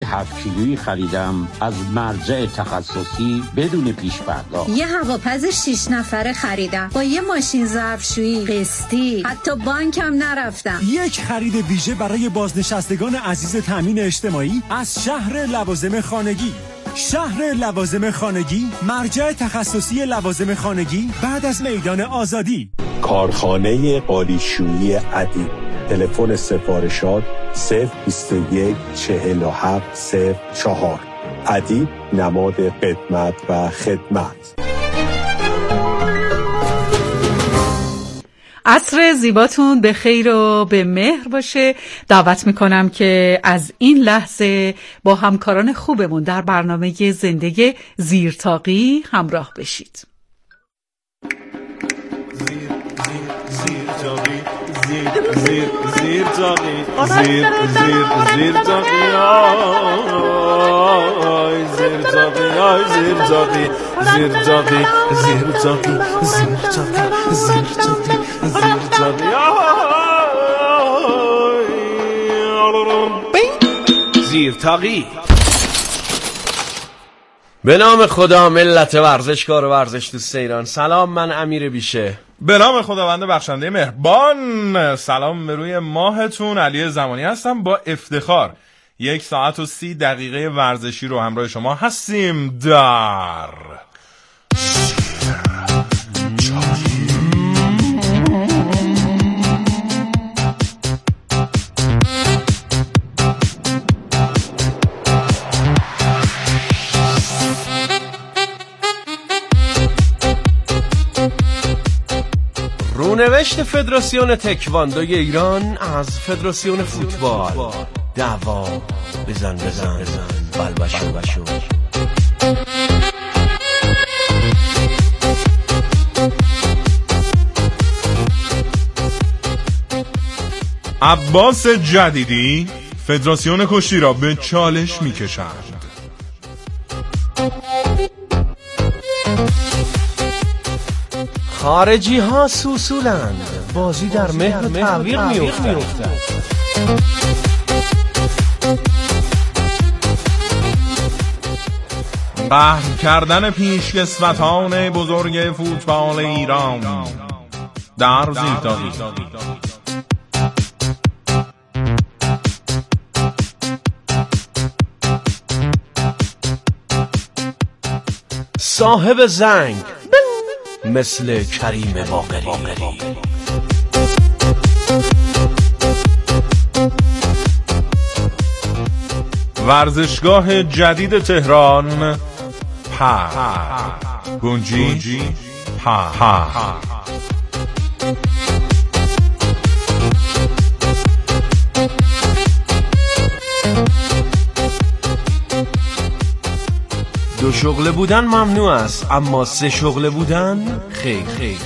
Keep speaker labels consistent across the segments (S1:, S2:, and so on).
S1: 7 کیلویی خریدم از مرجع تخصصی بدون پیش پرداخت.
S2: یه هواپز 6 نفره خریدم با یه ماشین ظرفشویی قسطی، حتی بانکم نرفتم.
S3: یک خرید ویژه برای بازنشستگان عزیز تامین اجتماعی از شهر لوازم خانگی. شهر لوازم خانگی، مرجع تخصصی لوازم خانگی بعد از میدان آزادی.
S4: کارخانه قالیشویی ادیب. تلفن سفارشات 021 47 04. ادیب نماد قدمت و خدمت.
S5: عصر زیباتون به خیر و به مهر باشه. دعوت میکنم که از این لحظه با همکاران خوبمون در برنامه زندگی زیرتاقی همراه بشید. زیرتاقی زیرتاقی
S6: به نام خدا ملت ورزشکار و ورزش دوست ایران. سلام، من امیر بیشه.
S7: به نام خداوند بخشنده مهربان. سلام به روی ماهتون. علی زمانی هستم. با افتخار 1 ساعت و 30 دقیقه ورزشی رو همراه شما هستیم در
S6: رونوشت فدراسیون تکواندوی ایران از فدراسیون فوتبال. دعوا بزن بلبشو.
S7: عباس جدیدی فدراسیون کشتی را به چالش می‌کشند.
S6: خارجی ها سوسولند، بازی در مهر تعویق می‌افتد.
S7: قهر کردن پیشکسوتان بزرگ فوتبال ایران در زیرتاقی.
S6: صاحب زنگ مثل کریم باقری.
S7: ورزشگاه جدید تهران گنجی
S6: دو شغله بودن ممنوع است، اما 3 شغله بودن خیر.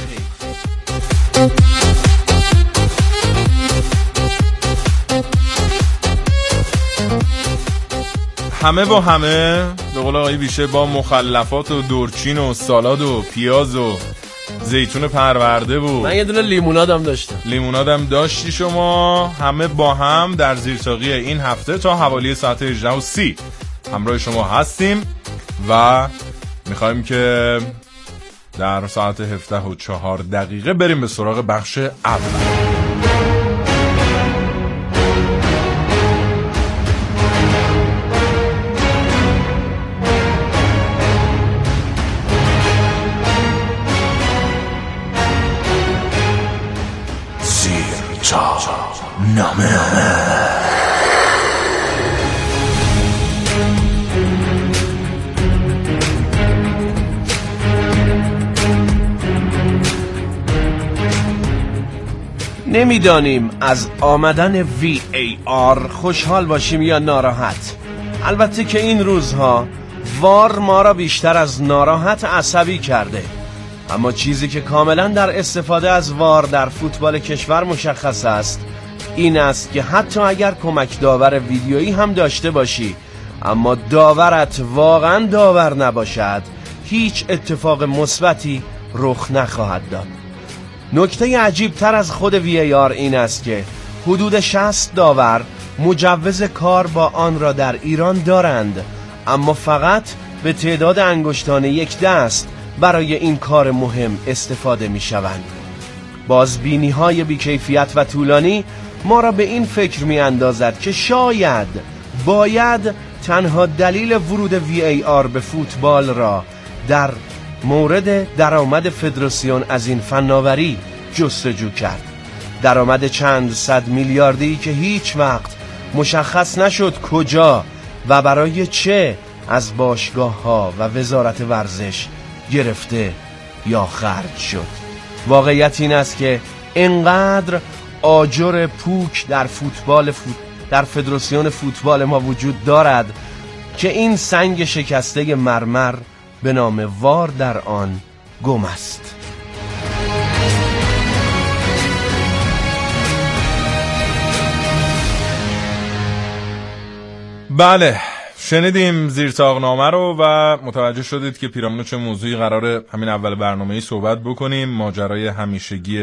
S7: همه با همه، به قول آقای بیشه، با مخلفات و دورچین و سالاد و پیاز و زیتون پرورده و
S6: من یه دونه لیمونادم داشتم.
S7: لیمونادم داشتی شما. همه با هم در زیرتاقی این هفته تا حوالی ساعت 18:30 همراه شما هستیم و میخوایم که در ساعت 17:04 بریم به سراغ بخش اول.
S6: نمیدانیم از آمدن VAR خوشحال باشیم یا ناراحت. البته که این روزها وار ما را بیشتر از ناراحت عصبی کرده، اما چیزی که کاملا در استفاده از وار در فوتبال کشور مشخص است این است که حتی اگر کمک داور ویدیویی هم داشته باشی اما داورت واقعا داور نباشد، هیچ اتفاق مثبتی رخ نخواهد داد. نکته عجیب تر از خود VAR این است که حدود 60 داور مجوز کار با آن را در ایران دارند، اما فقط به تعداد انگشتان یک دست برای این کار مهم استفاده می شوند. بازبینی های بیکیفیت و طولانی ما را به این فکر می اندازد که شاید باید تنها دلیل ورود VAR به فوتبال را در مورد درآمد فدراسیون از این فناوری جستجو کرد. درآمد چند صد میلیاردی که هیچ وقت مشخص نشد کجا و برای چه از باشگاه ها و وزارت ورزش گرفته یا خرج شد. واقعیت این است که انقدر آجر پوک در فدراسیون فوتبال ما وجود دارد که این سنگ شکسته مرمر به نام وار در آن گم است.
S7: بله، شنیدیم زیرطاقنامه رو و متوجه شدید که پیرامون چه موضوعی قراره همین اول برنامه‌ای صحبت بکنیم. ماجرای همیشگی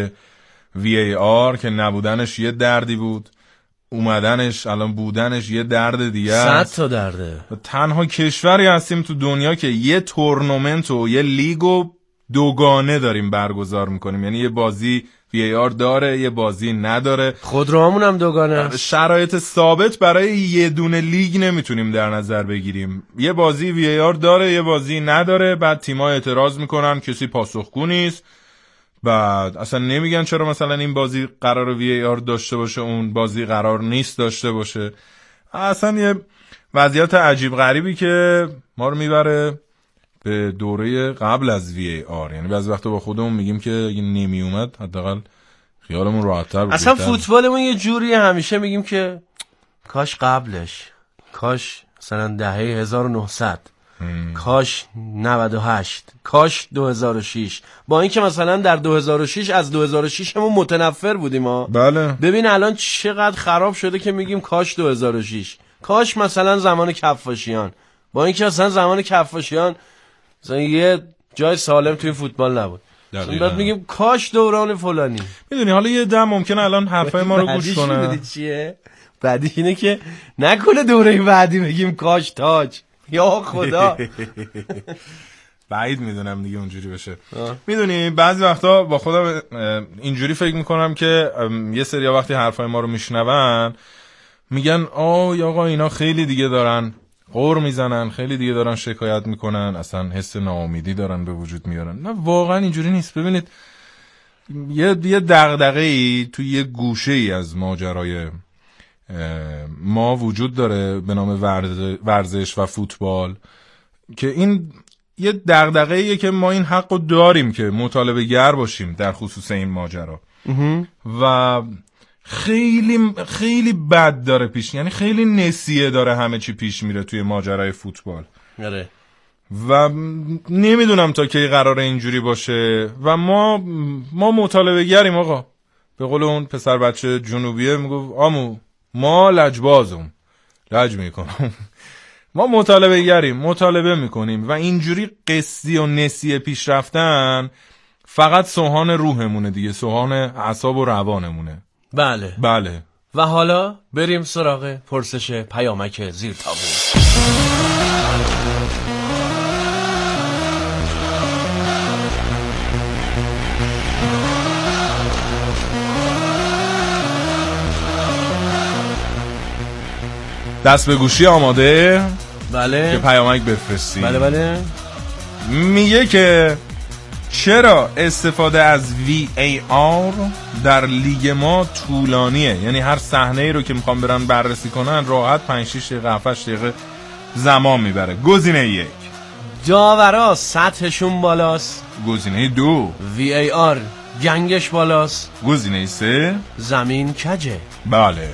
S7: VAR که نبودنش یه دردی بود، اومدنش الان بودنش یه درد دیگه است.
S6: 100 تا درده.
S7: تنها کشوری هستیم تو دنیا که یه تورنمنت و یه لیگو دوگانه داریم برگزار میکنیم، یعنی یه بازی VAR داره یه بازی نداره.
S6: خودروامون هم دوگانه.
S7: شرایط ثابت برای یه دونه لیگ نمیتونیم در نظر بگیریم. یه بازی VAR داره یه بازی نداره، بعد تیم‌ها اعتراض میکنن کسی پاسخگو نیست، بعد اصلا نمیگن چرا مثلا این بازی قرار VAR داشته باشه اون بازی قرار نیست داشته باشه. اصلا یه وضعیت عجیب غریبی که ما رو میبره به دوره قبل از VAR. یعنی بعضی وقتا با خودمون میگیم که اگه نمی اومد حداقل خیالمون راحت‌تر بود.
S6: اصلا فوتبالمون یه جوری همیشه میگیم که کاش قبلش، کاش مثلا دهه 1900، کاش 98، کاش 2006. با اینکه مثلا در 2006 از 2006 همون متنفر بودیم ها.
S7: بله.
S6: ببین الان چقدر خراب شده که میگیم کاش 2006، کاش مثلا زمان کفاشیان. با اینکه مثلا زمان کفاشیان مثلا یه جای سالم توی فوتبال نبود. بعد میگیم کاش دوران فلانی.
S7: میدونی حالا یه دم ممکنه الان حرفای ما رو گوش کنه.
S6: میدونی چیه؟ بعدی اینه که نکنه دوره بعدی بگیم کاش تاج. یا خدا.
S7: بعید میدونم دیگه اونجوری بشه. میدونی بعضی وقتا با خودم اینجوری فکر میکنم که یه سری وقتی حرفای ما رو میشنون میگن آقا اینا خیلی دیگه دارن غر میزنن، خیلی دیگه دارن شکایت میکنن، اصلا حس ناامیدی دارن به وجود میارن. نه واقعا اینجوری نیست. ببینید یه دغدغه‌ای توی یه گوشه‌ای از ماجرای ما وجود داره به نام ورزش و فوتبال که این یه دغدغه‌ایه که ما این حقو داریم که مطالبه گر باشیم در خصوص این ماجرا و خیلی خیلی بد داره پیش، یعنی خیلی نسیه داره همه چی پیش میره توی ماجرای فوتبال.
S6: آره.
S7: و نمیدونم تا کی قراره اینجوری باشه و ما مطالبه گریم. آقا به قول اون پسر بچه جنوبیه میگفت آمو ما لجبازم لج میکنم. ما مطالبه گریم، مطالبه میکنیم و اینجوری قصدی و نسیه پیش رفتن فقط سوهان روحمونه دیگه، سوهان اعصاب و روانمونه. بله.
S6: و حالا بریم سراغ پرسش پیامک زیر تابو.
S7: دست به گوشی آماده؟
S6: بله.
S7: که پیامک بفرستی.
S6: بله.
S7: میگه که چرا استفاده از VAR در لیگ ما طولانیه؟ یعنی هر صحنه‌ای رو که میخوام برن بررسی کنن راحت 5-6 دقیقه 7-8 دقیقه زمان میبره. گزینه 1
S6: داورا سطحشون بالاست.
S7: گزینه 2
S6: VAR گنگش بالاست.
S7: گزینه 3
S6: زمین کجه.
S7: بله.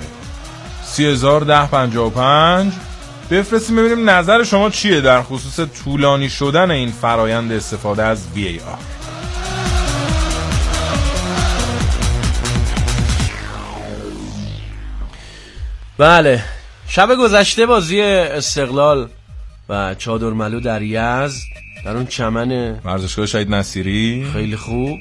S7: 301055 بفرستیم ببینیم نظر شما چیه در خصوص طولانی شدن این فرایند استفاده از VAR.
S6: بله، شب گذشته بازی استقلال و چادرملو در یزد در اون چمن
S7: ورزشگاه شهید نصیری
S6: خیلی خوب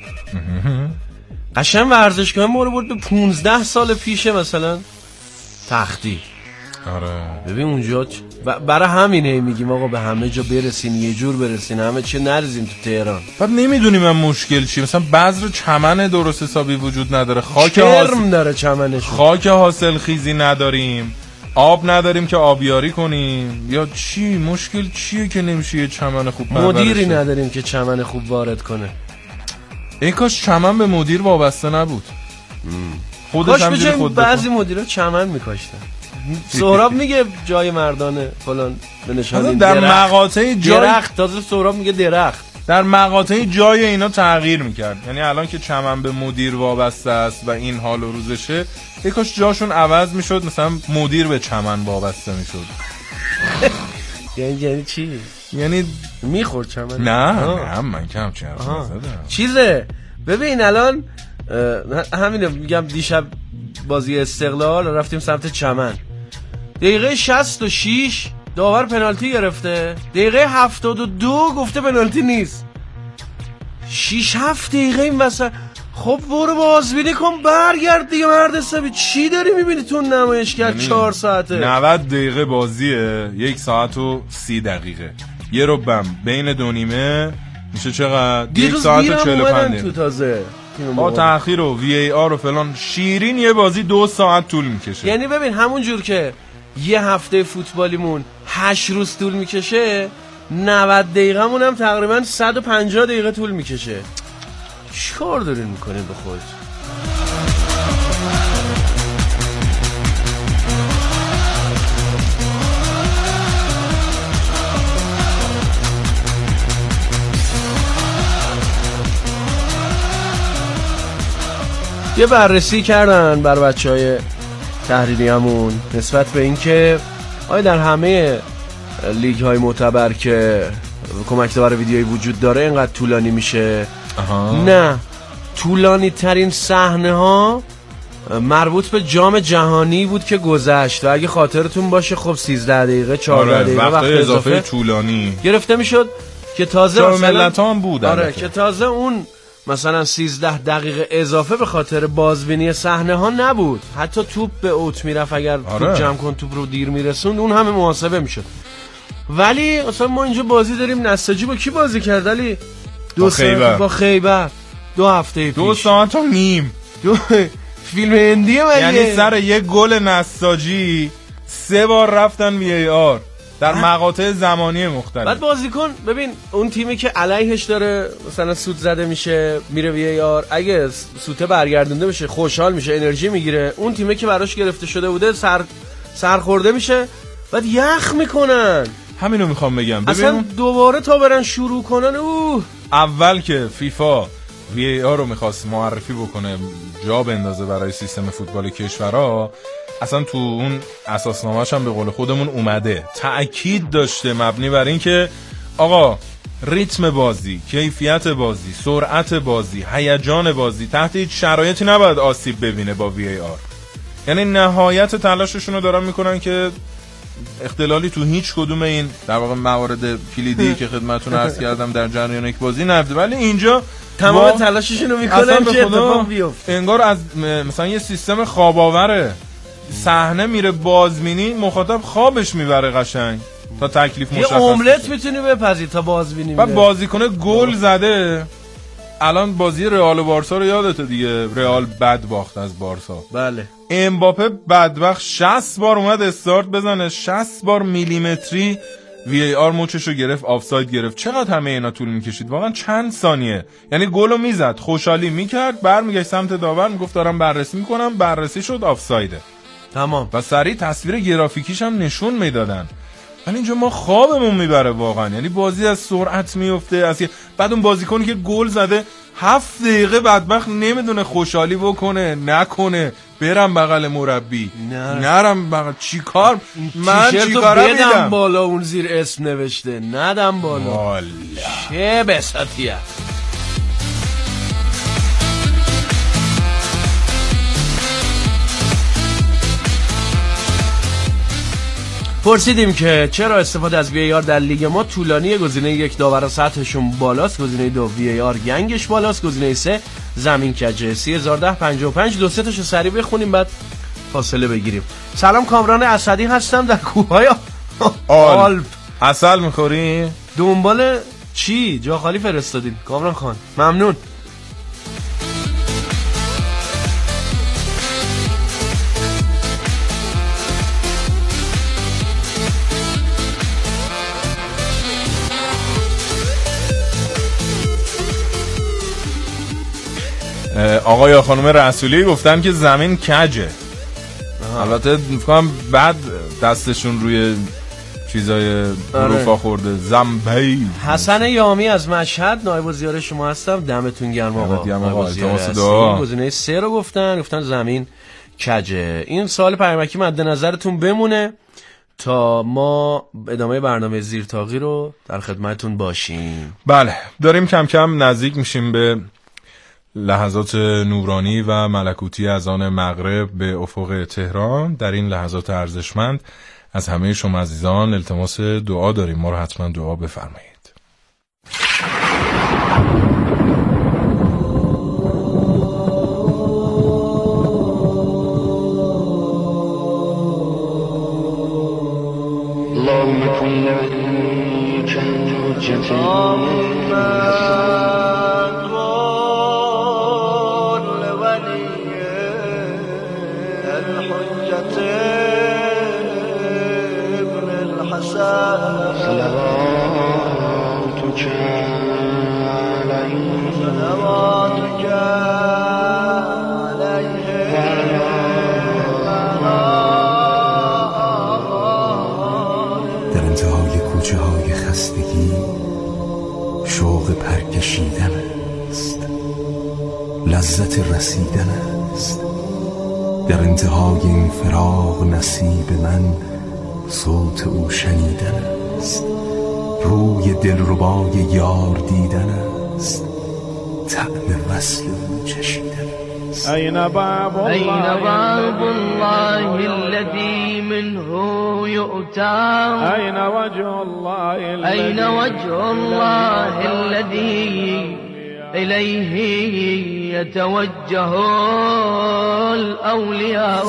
S6: قشنگ ورزشگاه ما رو برد به 15 سال پیشه مثلا تختی.
S7: آره
S6: ببین اونجا برای همینه میگیم آقا به همه جا برسین، یه جور برسین، همه چی نریزین تو تهران.
S7: بعد نمیدونی من مشکل چیه، مثلا بذر چمن درست حسابی وجود نداره، خاک
S6: داره چمنش،
S7: خاک حاصل خیزی نداریم، آب نداریم که آبیاری کنیم، یا چی مشکل چیه که نمیشه یه چمن خوب پرورش؟
S6: مدیری نداریم که چمن خوب وارد کنه.
S7: ای کاش چمن به مدیر وابسته نبود. خودش هم جوری خود
S6: بعضی مدیرا چمن میکاشتن. سهراب میگه جای مردانه فلان به نشانی
S7: در مقاطع جای
S6: درخت، تازه سهراب میگه درخت
S7: در مقاطع جای اینا تغییر میکرد. یعنی الان که چمن به مدیر وابسته است و این حال و روزشه، ای کاش جاشون عوض میشد، مثلا مدیر به چمن وابسته میشد.
S6: یعنی چی؟
S7: یعنی
S6: میخورد چمن؟
S7: نه من کم
S6: چیزه. ببین الان همینه میگم، دیشب بازی استقلال رفتیم سمت چمن، دقیقه 66 داور پنالتی گرفته، دقیقه 72 گفته پنالتی نیست، 6-7 دقیقه این وسط. خب برو بازبینی کن برگرد دیگه مرد حسابی، چی داری میبینی تو نمایشگر؟ 4 ساعته
S7: 90 دقیقه بازیه، 1 ساعت و 30 دقیقه، یه ربم بین دو نیمه میشه چقدر؟ 1 ساعت و 45 دقیقه
S6: تازه
S7: با تأخیر و VAR و فلان. شیرین یه بازی 2 ساعت طول میکشه.
S6: یعنی ببین همون جور که یه هفته فوتبالیمون 8 روز طول میکشه، 90 دقیقه مون هم تقریبا 150 دقیقه طول میکشه. چیکار دارین میکنین به خود؟ یه بررسی کردن بر بچهای تحریریمون نسبت به این که آیا در همه لیگ های معتبر که کمک‌نگار ویدیویی وجود داره اینقدر طولانی میشه؟ نه، طولانی ترین صحنه ها مربوط به جام جهانی بود که گذشت و اگه خاطرتون باشه خب 13 دقیقه 14 دقیقه وقت اضافه
S7: طولانی
S6: گرفته میشد که تازه
S7: جام ملت‌ها بود.
S6: آره که تازه اون مثلا 13 دقیقه اضافه به خاطر بازبینی صحنه ها نبود، حتی توپ به اوت میرفت، اگر توپ جمع کن توپ رو دیر میرسوند اون همه محاسبه میشد. ولی اصلا ما اینجا بازی داریم، نساجی با کی بازی کرد علی؟ با خیبر 2 هفته پیش
S7: 2 ساعت و نیم
S6: فیلم هندیه مگه؟
S7: یعنی سر یه گل نساجی 3 بار رفتن VAR در مقاطع زمانی مختلف.
S6: بعد بازیکن ببین اون تیمی که علیهش داره مثلا سوت زده میشه میره VAR، اگه سوته برگردونده بشه خوشحال میشه، انرژی میگیره. اون تیمی که براش گرفته شده بوده سرخورده میشه، بعد یخ میکنن.
S7: همینو میخوام بگم.
S6: اصلا دوباره تا برن شروع کنن.
S7: اول که فیفا VAR رو میخواست معرفی بکنه، جا بندازه برای سیستم فوتبال کشورها، اصلا تو اون اساسنامه‌اش هم به قول خودمون اومده تأکید داشته مبنی بر این که آقا ریتم بازی، کیفیت بازی، سرعت بازی، هیجان بازی تحت هیچ شرایطی نباید آسیب ببینه با VAR. یعنی نهایت تلاششون رو دارن میکنن که اختلالی تو هیچ کدوم این در واقع موارد کلیدی که خدمتتون عرض کردم در جریان یک بازی نبوده، ولی اینجا
S6: تمام تلاششون رو میکنن که اتفاق بیفته.
S7: انگار از مثلا یه سیستم خواب آوره، صحنه میره بازبینی، مخاطب خوابش میبره قشنگ تا تکلیف مشخص.
S6: یه املت میتونی بپزی تا بازبینی.
S7: بعد بازیکن گل زده. الان بازی رئال و بارسا رو یادته دیگه، رئال بد باخت از بارسا.
S6: بله.
S7: امباپه بدبخت 60 بار اومد استارت بزنه، 60 بار میلیمتری VAR موچشو گرفت، آفساید گرفت. چقدر همه اینا طول میکشید؟ واقعا چند ثانیه. یعنی گلو میزد، خوشحالی میکرد، برمیگشت سمت داور میگفت دارم بررسی میکنم، بررسی شد آفسایده.
S6: تمام.
S7: و سریع تصویر گرافیکیش هم نشون میدادن. ولی اینجا ما خوابمون میبره واقعا. یعنی بازی از سرعت میفته، بعد اون بازیکنی که گل زده 7 دقیقه بدبخت نمیدونه خوشحالی بکنه نکنه، برم بغل مربی نرم بغل چیکار، من چیکارم
S6: بدم بالا اون زیر اسم نوشته ندم بالا. چه بساطیه. پرسیدیم که چرا استفاده از VAR در لیگ ما طولانیه. گزینه 1 داور سطحشون بالاست، گزینه 2 VAR گنگش بالاست، گزینه 3 زمین کجه. 301055 دو سه تاشو سریع بخونیم بعد فاصله بگیریم. سلام، کامران اسدی هستم در کوههای
S7: آلپ. عسل میخوری؟
S6: دنبال چی؟ جا خالی فرستادین کامران خان، ممنون.
S7: آقا یا خانم رسولی گفتن که زمین کجه. البته میگم بعد دستشون روی چیزای حروفا خورده. زنبیل.
S6: حسن یامی از مشهد، نایب الوزیر شما هستم. دمتون گرم آقا. گزینه 3 رو گفتن زمین کجه. این سوال پیامکی مد نظرتون بمونه تا ما ادامه برنامه زیرتاقی رو در خدمتتون باشیم.
S7: بله، داریم کم کم نزدیک میشیم به لحظات نورانی و ملکوتی از آن مغرب به افق تهران. در این لحظات ارزشمند از همه شما عزیزان التماس دعا داریم. ما رو حتما دعا بفرمایید.
S8: اللهم كن لي
S9: در انتهای کوچه های خستگی شوق پرکشیدن است، لذت رسیدن است. در انتهای این فراق نصیب من صوت او شنیدن است، روی دلربای یار دیدن است، طعم وصل او چشیدن است.
S8: أين باب الله الذي منه يؤتى أين وجه الله الذي إليه يتوجه الأولياء.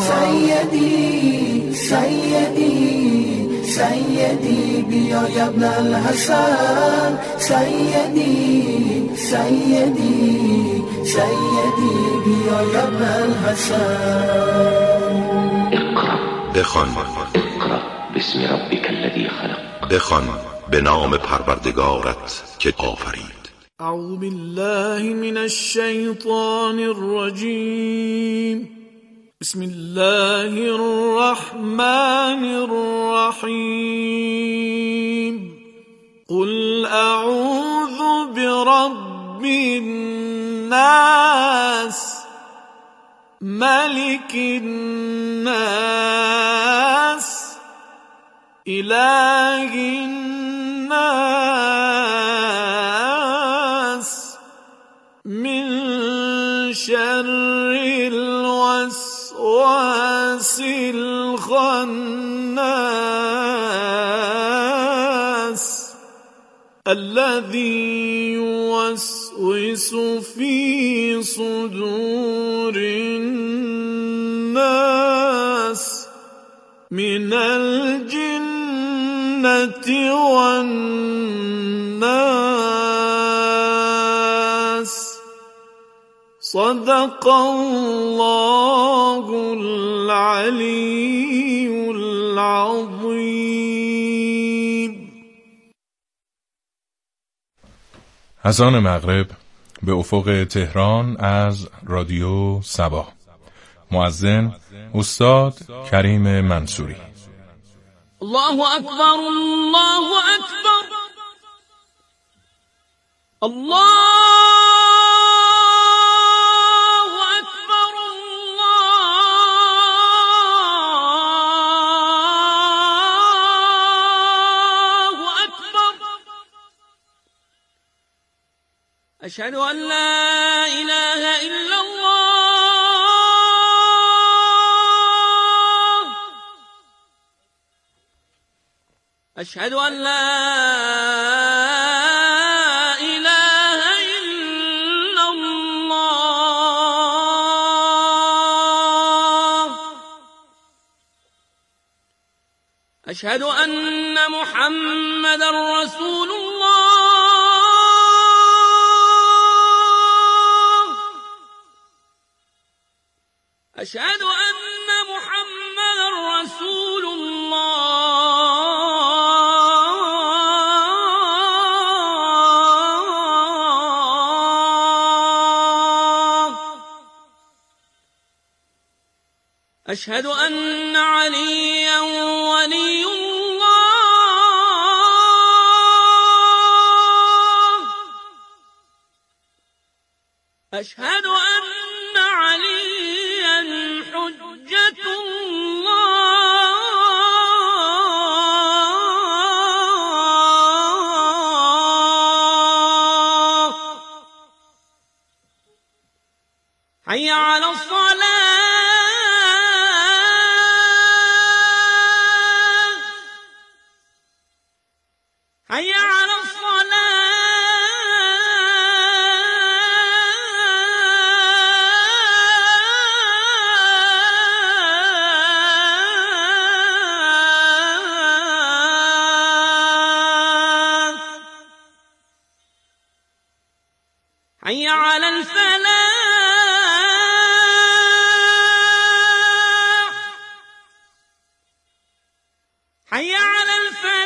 S8: سيدي بيا يا ابن الحسن، سيدي بيا يا ابن الحسن.
S10: اقرأ بخوان، اقرأ باسم ربك الذي خلق، بخوان به نام پروردگارت که آفرید.
S8: أعوذ بالله من الشيطان الرجيم. بسم الله الرحمن الرحيم. قل أعوذ برب الناس، ملك الناس، إله الناس، من شر الوسواس الخناس الذي يوسوس في صدور الناس من الجنة والناس. صدق الله العلي العظيم.
S7: از آن مغرب به افق تهران از رادیو صبا. مؤذن استاد کریم منصوری.
S8: الله اکبر، الله اکبر، الله أشهد أن لا إله إلا الله، أشهد أن لا إله إلا الله، اشهد ان محمد رسول الله اشهد ان محمد رسول الله اشهد ان عليا ولي الله اشهد ان عليا حجة الله حي على الصلاة حي على الصلاة حي على الفلاح حي على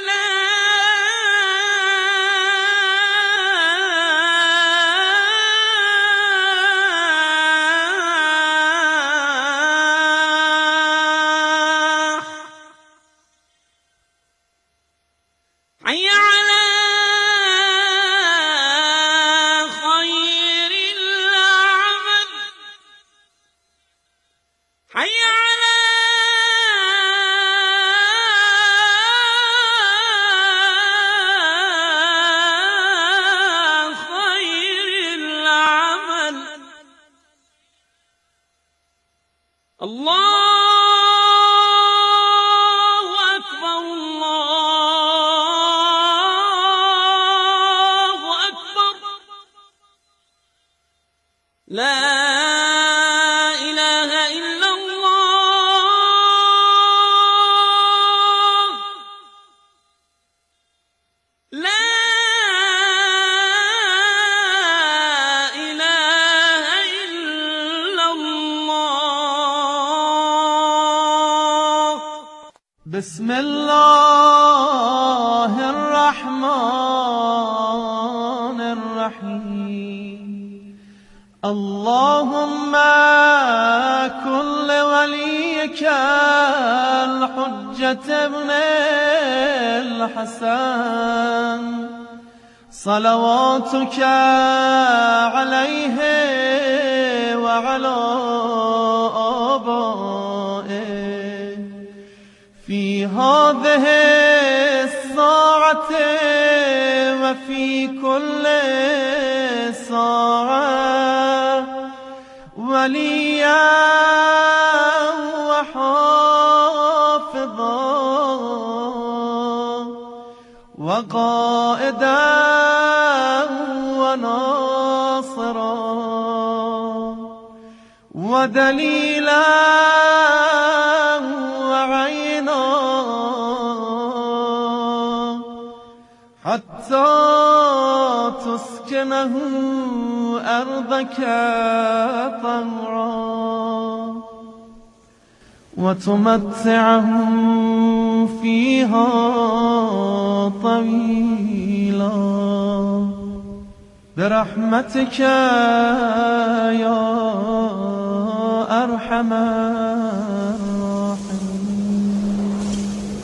S8: الفلاح حي على خير العمل حي على خير العمل الله أكبر الله أكبر لا إله إلا الله لا إله إلا الله
S11: بسم الله الرحمن الرحيم اللهم كن لوليك الحجة ابن الحسن صلواتك عليه وعلى آبائه في هذه الساعة وفي كل ساعة وليا وحافظا وقائدا وناصرا ودليلا وعينا حتى تسكنه أرضك طوعا وتمتعهم فيها طويلا برحمتك يا أرحم الراحمين.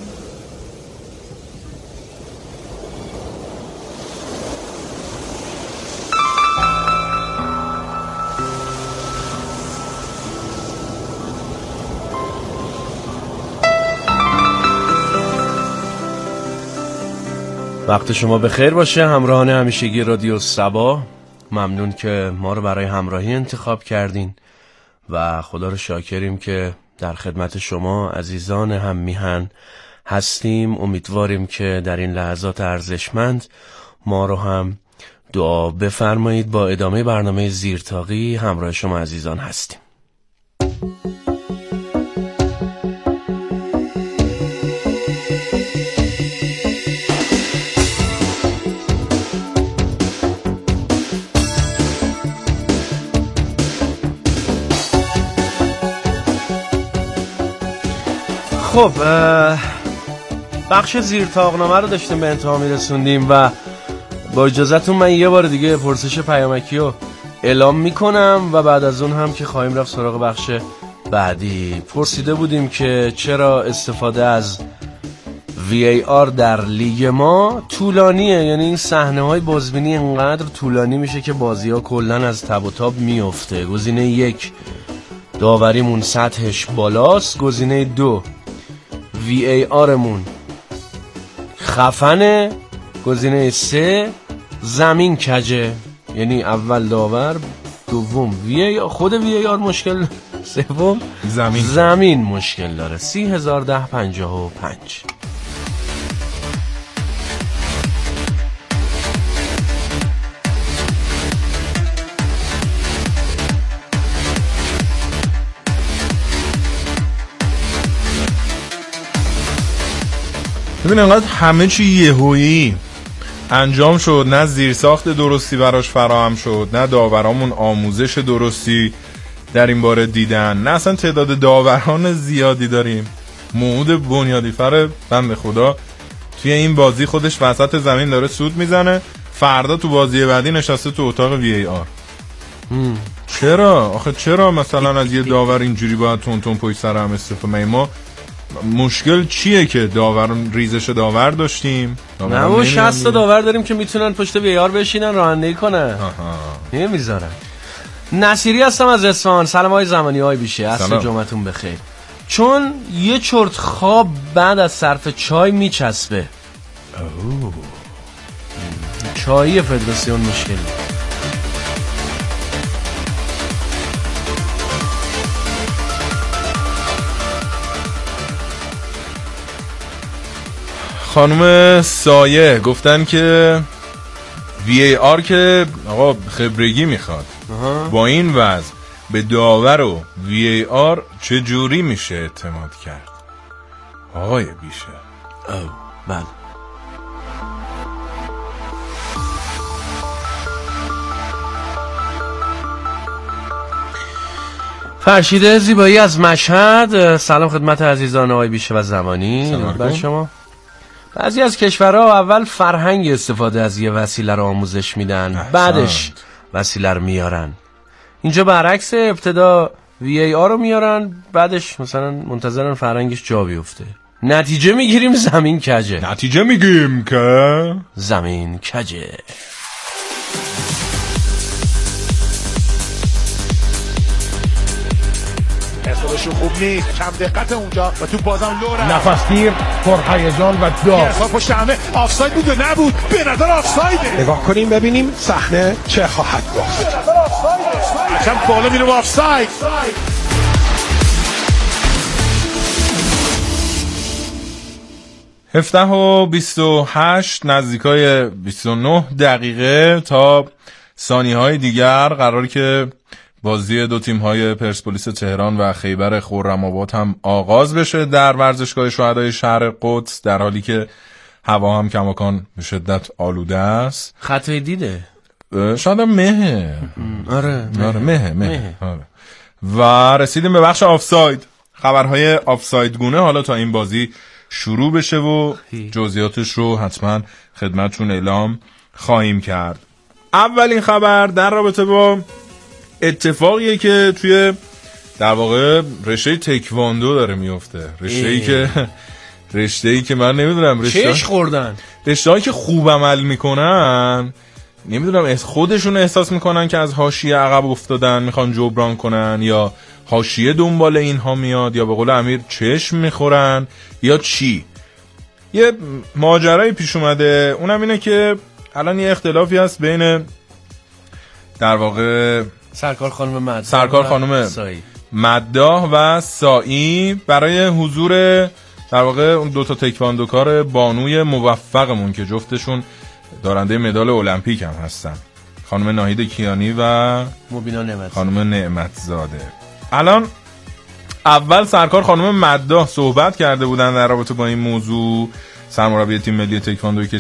S6: وقت شما بخیر باشه همراهان همیشگی رادیو صبا. ممنون که ما رو برای همراهی انتخاب کردین و خدا رو شاکریم که در خدمت شما عزیزان هم میهن هستیم. امیدواریم که در این لحظات ارزشمند ما رو هم دعا بفرمایید. با ادامه برنامه زیرتاقی همراه شما عزیزان هستیم. خب بخش زیر طاقنامه رو داشتیم به انتها میرسوندیم و با اجازهتون من یه بار دیگه پرسش پیامکی رو اعلام میکنم و بعد از اون هم که خواهیم رفت سراغ بخش بعدی. پرسیده بودیم که چرا استفاده از VAR در لیگ ما طولانیه، یعنی این صحنه های بازبینی انقدر طولانی میشه که بازی ها کلن از تب و تاب میفته. گزینه 1 داوریمون سطحش بالاست، گزینه 2 VARمون خفنه، گزینه 3 زمین کجه، یعنی اول داور، دوم VAR خود VAR مشکل، سوم زمین مشکل داره. 301055.
S7: ببین انقدر همه چی یهویی انجام شد، نه زیرساخت درستی براش فراهم شد، نه داورامون آموزش درستی در این باره دیدن، نه اصلا تعداد داوران زیادی داریم. موعود بنیادیفر بنده خدا توی این بازی خودش وسط زمین داره سود میزنه، فردا تو بازی بعدی نشسته تو اتاق VAR. چرا؟ آخه چرا مثلا از یه داور اینجوری باید تون پشت سر هم استفاده؟ ما مشکل چیه که ریزش داور داشتیم؟
S6: نه ما 60 داور داریم که میتونن پشت VAR بشینن رانندگی کنن. نمیذارن. نصیری هستم از اصفهان. سلام های زمانی های بیشه، عصر جمعتون بخیر. چون یه چرت خواب بعد از صرف چای میچسبه. چایی فدراسیون مشکل.
S7: خانم سایه گفتن که VAR که آقا خبرگی میخواد. با این وضع به داور و VAR چه جوری میشه اعتماد کرد آقای بیشه؟
S6: بله. فرشیده زیبایی از مشهد. سلام خدمت عزیزان آقای بیشه و زمانی. بر شما. بعضی از کشورها اول فرهنگ استفاده از یه وسیله رو آموزش میدن، بعدش وسیله رو میارن. اینجا برعکس، ابتدا VAR رو میارن، بعدش مثلا منتظرن فرهنگش جا بیفته. نتیجه میگیریم زمین کجه.
S7: نتیجه میگیریم که
S6: زمین کجه.
S12: احساسشون خوب نیست، کم دقت اونجا و تو بازم لوره، نفسگیر، پرهیجان و داغ. احساس پشت همه آفساید بود و نبود، به نظر آفسایده. نگاه کنیم ببینیم صحنه چه خواهد گفت. حکم بالا میره آفساید.
S7: 17:28 نزدیکای 29 دقیقه تا ثانیه‌های دیگر قراره که بازی دو تیم‌های پرسپولیس تهران و خیبر خرم‌آباد هم آغاز بشه در ورزشگاه شهدای شهر قدس، در حالی که هوا هم کماکان به شدت آلوده است.
S6: خطای دیده
S7: شاید هم مهه.
S6: آره
S7: مهه. آره. و رسیدیم به بخش آفساید. خبرهای آفساید گونه حالا تا این بازی شروع بشه و جزئیاتش رو حتما خدمتتون اعلام خواهیم کرد. اولین خبر در رابطه با اتفاقیه که توی در واقع رشته تکواندو داره میفته. رشته‌ای که من نمیدونم
S6: چش خوردن،
S7: رشته‌ای که خوب عمل میکنن نمیدونم خودشون احساس میکنن که از حاشیه عقب افتادن میخوان جبران کنن، یا حاشیه دنبال اینها میاد، یا به قول امیر چشم میخورن، یا چی. یه ماجرایی پیش اومده، اونم اینه که الان یه اختلافی هست بین در واقع
S6: سرکار خانم
S7: مداح و سایی برای حضور در واقع اون دوتا تکواندوکار بانوی موفقمون که جفتشون دارنده مدال المپیک هم هستن، خانم ناهید کیانی و
S6: مبینا
S7: خانم نعمتزاده. الان اول سرکار خانم مداح صحبت کرده بودن در رابطه با این موضوع، سرمربی تیم ملی تکواندوی